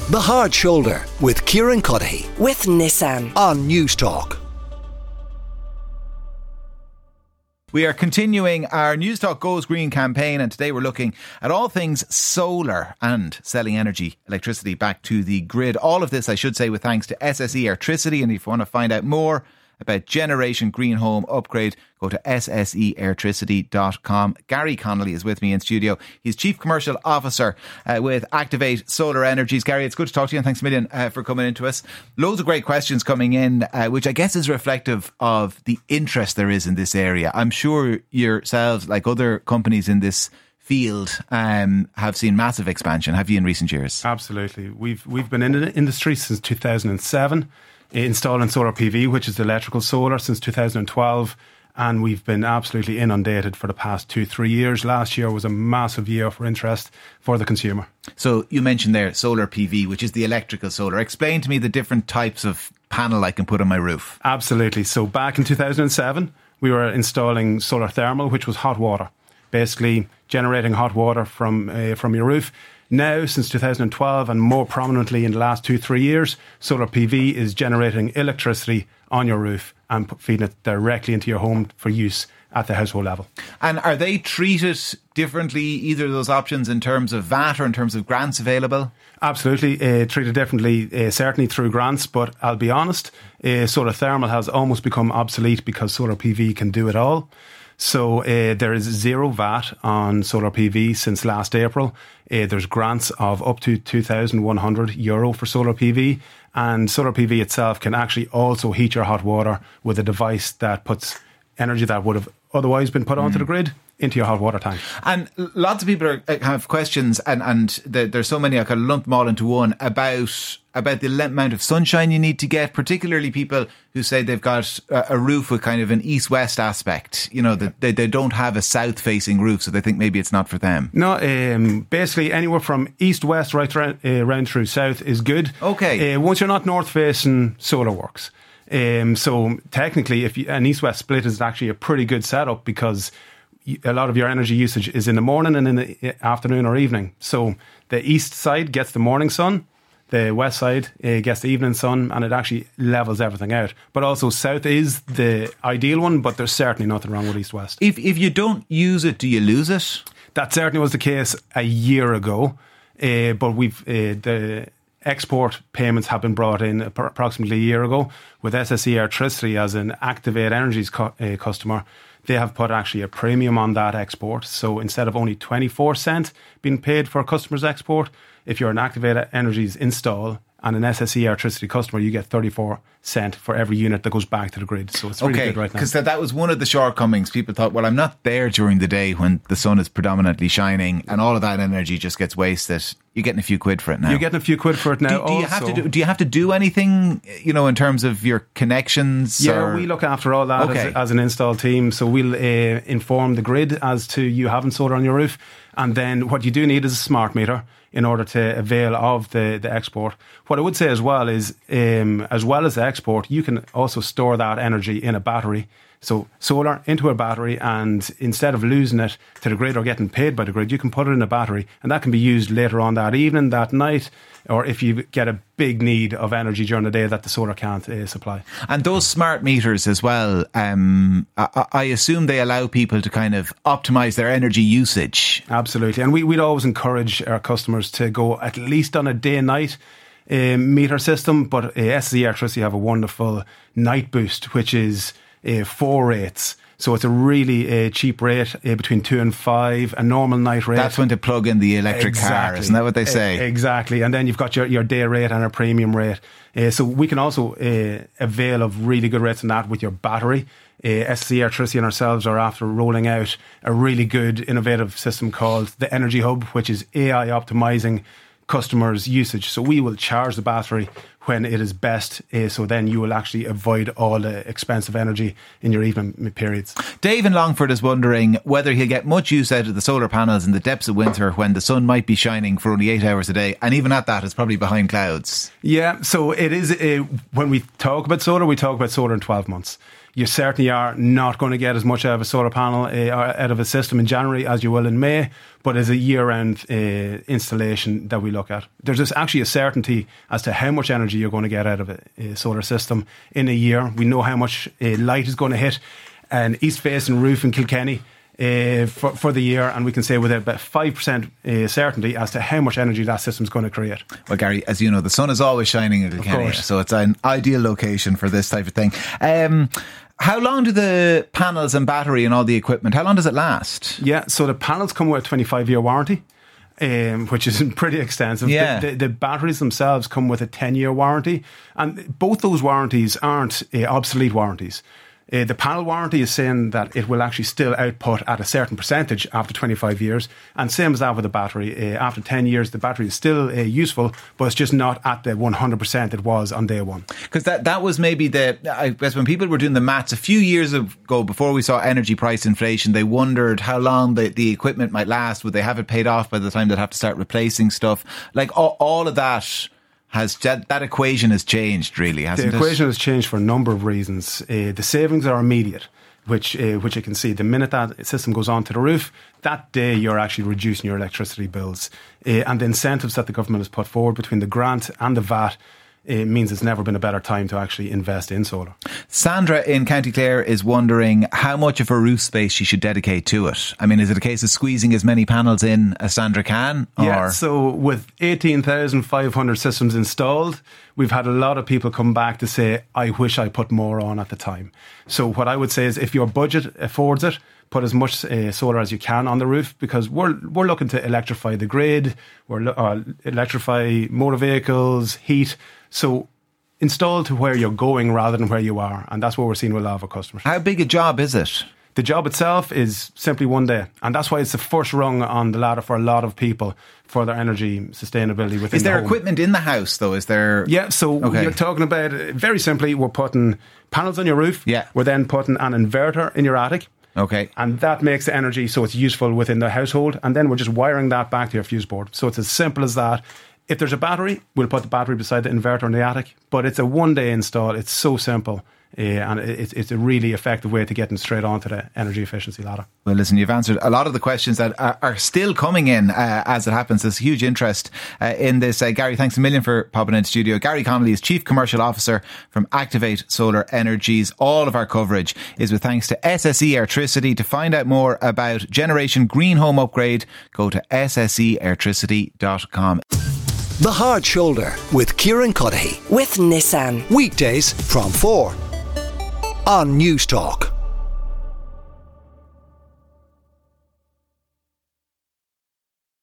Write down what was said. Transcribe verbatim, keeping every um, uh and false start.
The Hard Shoulder with Kieran Cuddihy with Nissan on News Talk. We are continuing our News Talk Goes Green campaign, and today we're looking at all things solar and selling energy, electricity back to the grid. All of this, I should say, with thanks to S S E Airtricity. And if you want to find out more about Generation Green Home Upgrade, go to s s e airtricity dot com. Gary Connolly is with me in studio. He's Chief Commercial Officer uh, with Activate Solar Energies. Gary, it's good to talk to you, and thanks a million uh, for coming into us. Loads of great questions coming in, uh, which I guess is reflective of the interest there is in this area. I'm sure yourselves, like other companies in this field, um, have seen massive expansion, have you, in recent years? Absolutely. We've we've been in the industry since two thousand seven, installing solar P V, which is electrical solar, since two thousand twelve, and we've been absolutely inundated for the past two, three years. Last year was a massive year for interest for the consumer. So you mentioned there solar P V, which is the electrical solar. Explain to me the different types of panel I can put on my roof. Absolutely. So back in two thousand seven, we were installing solar thermal, which was hot water, basically generating hot water from uh, from your roof. Now, since two thousand twelve, and more prominently in the last two, three years, solar P V is generating electricity on your roof and feeding it directly into your home for use at the household level. And are they treated differently, either of those options, in terms of V A T or in terms of grants available? Absolutely, uh, treated differently, uh, certainly through grants, but I'll be honest, uh, solar thermal has almost become obsolete because solar P V can do it all. So uh, there is zero V A T on solar P V since last April. Uh, there's grants of up to two thousand one hundred euro for solar P V, and solar P V itself can actually also heat your hot water with a device that puts energy that would have otherwise been put onto mm. the grid into your hot water tank. And lots of people are, have questions, and, and there's so many, I can lump them all into one, about about the amount of sunshine you need to get, particularly people who say they've got a, a roof with kind of an east-west aspect, you know, that they, they don't have a south-facing roof, so they think maybe it's not for them. No, um, basically anywhere from east-west right around, uh, round through south is good. Okay. Uh, once you're not north-facing, solar works. Um, so technically, if you, an east-west split is actually a pretty good setup, because a lot of your energy usage is in the morning and in the afternoon or evening. So the east side gets the morning sun, the west side uh, gets the evening sun, and it actually levels everything out. But also south is the ideal one, but there's certainly nothing wrong with east-west. If if you don't use it, do you lose it? That certainly was the case a year ago, uh, but we've uh, the export payments have been brought in approximately a year ago with S S E Airtricity as an Activate Energies co- uh, customer. They have put actually a premium on that export. So instead of only twenty-four cent being paid for a customer's export, if you're an Activate Energies install and an S S E Airtricity customer, you get thirty-four cent for every unit that goes back to the grid. So it's really okay, good right now. Because that was one of the shortcomings. People thought, well, I'm not there during the day when the sun is predominantly shining, and all of that energy just gets wasted. You're getting a few quid for it now. You're getting a few quid for it now. Do, do you have to do? Do you have to do anything? You know, in terms of your connections? Yeah, or? we look after all that okay. as, as an install team. So we'll uh, inform the grid as to you having solar on your roof, and then what you do need is a smart meter in order to avail of the, the export. What I would say as well is, um, as well as the export, you can also store that energy in a battery. So solar into a battery, and instead of losing it to the grid or getting paid by the grid, you can put it in a battery, and that can be used later on that evening, that night, or if you get a big need of energy during the day that the solar can't uh, supply. And those smart meters as well, um, I, I assume they allow people to kind of optimise their energy usage. Absolutely. And we, we'd always encourage our customers to go at least on a day-night uh, meter system, but uh, S S E Airtricity have a wonderful night boost, which is uh, four rates. So it's a really uh, cheap rate, uh, between two and five, a normal night rate. That's when to plug in the electric exactly. car, isn't that what they say? E- exactly. And then you've got your, your day rate and a premium rate. Uh, so we can also uh, avail of really good rates on that with your battery. Uh, S S E Airtricity and ourselves are after rolling out a really good innovative system called the Energy Hub, which is A I optimizing customers' usage. So we will charge the battery when it is best, uh, so then you will actually avoid all the expensive energy in your evening periods. Dave in Longford is wondering whether he'll get much use out of the solar panels in the depths of winter when the sun might be shining for only eight hours a day, and even at that it's probably behind clouds. Yeah, so it is, uh, when we talk about solar, we talk about solar in twelve months. You certainly are not going to get as much out of a solar panel, uh, out of a system in January as you will in May, but as a year-round uh, installation that we look at. There's just actually a certainty as to how much energy you're going to get out of a, a solar system in a year. We know how much uh, light is going to hit an east-facing roof in Kilkenny Uh, for, for the year, and we can say with about five percent uh, certainty as to how much energy that system is going to create. Well, Gary, as you know, the sun is always shining in Kilkenny, so it's an ideal location for this type of thing. Um, how long do the panels and battery and all the equipment, how long does it last? Yeah, so the panels come with a twenty-five year warranty, Um, which is pretty extensive. Yeah. The, the, the batteries themselves come with a ten year warranty, and both those warranties aren't uh, obsolete warranties. Uh, the panel warranty is saying that it will actually still output at a certain percentage after twenty-five years, and same as that with the battery. Uh, after ten years, the battery is still uh, useful, but it's just not at the one hundred percent it was on day one. Because that, that was maybe the, I guess when people were doing the maths a few years ago, before we saw energy price inflation, they wondered how long the, the equipment might last. Would they have it paid off by the time they'd have to start replacing stuff? Like all, all of that... Has that, that equation has changed, really, hasn't it? The equation has changed for a number of reasons. Uh, the savings are immediate, which uh, which you can see. The minute that system goes onto the roof, that day you're actually reducing your electricity bills. Uh, and the incentives that the government has put forward between the grant and the V A T, it means it's never been a better time to actually invest in solar. Sandra in County Clare is wondering how much of her roof space she should dedicate to it. I mean, is it a case of squeezing as many panels in as Sandra can? Or? Yeah, so with eighteen thousand five hundred systems installed, we've had a lot of people come back to say, I wish I put more on at the time. So what I would say is if your budget affords it, put as much uh, solar as you can on the roof, because we're we're looking to electrify the grid, we're uh, electrify motor vehicles, heat. So install to where you're going rather than where you are, and that's what we're seeing with a lot of our customers. How big a job is it? The job itself is simply one day, and that's why it's the first rung on the ladder for a lot of people for their energy sustainability within Is there the home. equipment in the house though? Is there? Yeah, so okay. You're talking about, very simply, we're putting panels on your roof. Yeah. We're then putting an inverter in your attic. Okay. And that makes the energy so it's useful within the household, and then we're just wiring that back to your fuse board. So it's as simple as that. If there's a battery, we'll put the battery beside the inverter in the attic, but it's a one day install. It's so simple. Uh, and it's, it's a really effective way to getting straight onto the energy efficiency ladder. Well, listen, you've answered a lot of the questions that are, are still coming in uh, as it happens. There's huge interest uh, in this. Uh, Gary, thanks a million for popping into studio. Gary Connolly is Chief Commercial Officer from Activate Solar Energies. All of our coverage is with thanks to S S E Airtricity. To find out more about Generation Green Home Upgrade, go to s s e airtricity dot com. The Hard Shoulder with Kieran Cuddihy. With Nissan. Weekdays from four on News Talk.